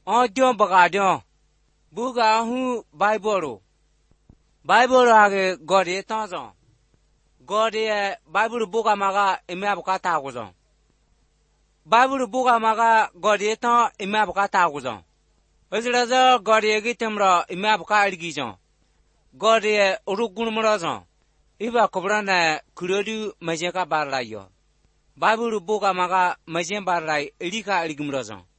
John Bagadon. Buga who Bible. Bible hage God ye tanzon. God ye Bible buga maga imabukata guzon. Bible buga maga God ye tan imabukata guzon. Özlaza God ye gitemra imabuka algizon. God ye urugun murazon. Iba kobrana kurodu majeka barlayo. Bible buga maga majen barlay elika algimrazon.